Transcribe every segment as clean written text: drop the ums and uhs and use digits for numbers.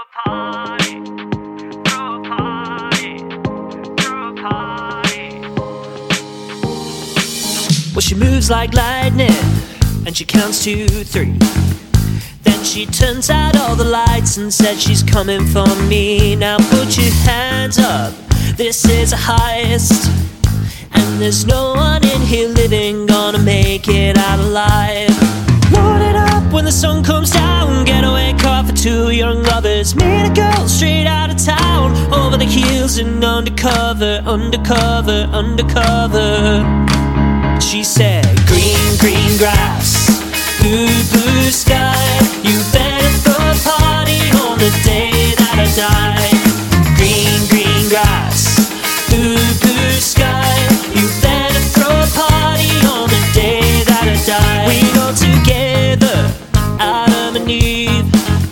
party, throw a party, throw a party. Well, she moves like lightning, and she counts 2, 3. Then she turns out all the lights and said she's coming for me. Now put your hands up, this is a heist, and there's no one in here living gonna make it out alive. Load it up when the sun comes down, getaway car for 2 young lovers. Meet a girl straight out of town, over the heels and undercover, undercover, undercover. She said, green, green grass, blue, blue sky. You better throw a party on the day that I die. Green, green grass, blue, blue sky. You better throw a party on the day that I die. We go together, Adam and Eve,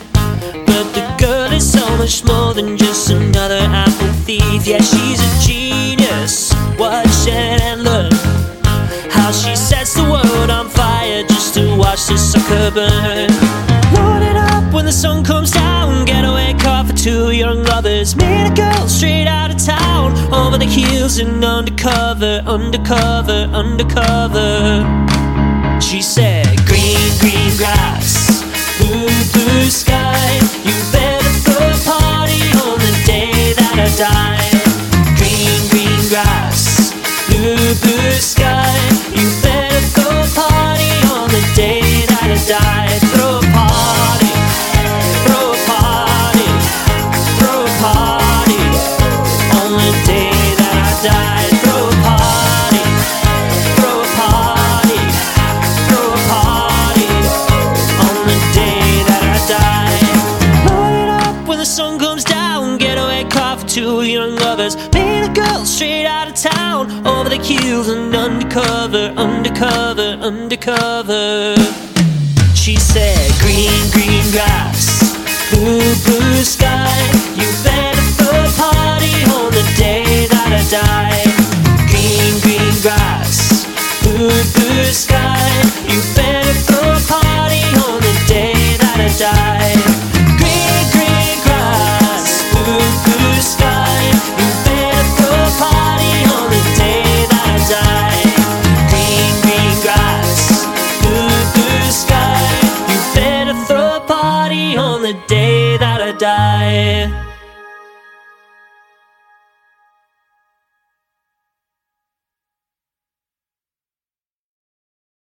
but the girl is so much more than just another apple thief. Yeah, she's a genius. Watch and look how she sets the world on fire just to watch the sucker burn. Load it up when the sun comes down, getaway car for 2 young lovers. Meet a girl straight out of town, over the heels and undercover, undercover, undercover. She said, green, green grass, blue, blue sky. You better throw a party on the day that I die. Green, green grass, blue, blue sky. You better throw a party on the day that I die. Throw a party, throw a party, throw a party on the day that I die. Throw a party, throw a party, throw a party on the day that I die. Load it up when the sun comes down, getaway car for 2 young lovers. Meet a girl straight out of town, over the heels and undercover, undercover, undercover. She said, green, green grass, blue, blue sky. You better throw a party on the day that I die. Green, green grass, blue, blue sky. You better throw a party on the day that I die. Green, green grass, blue, blue sky. You better throw a party on the day that I die. Green, green grass, blue, blue sky. You better throw a party on the day that I die.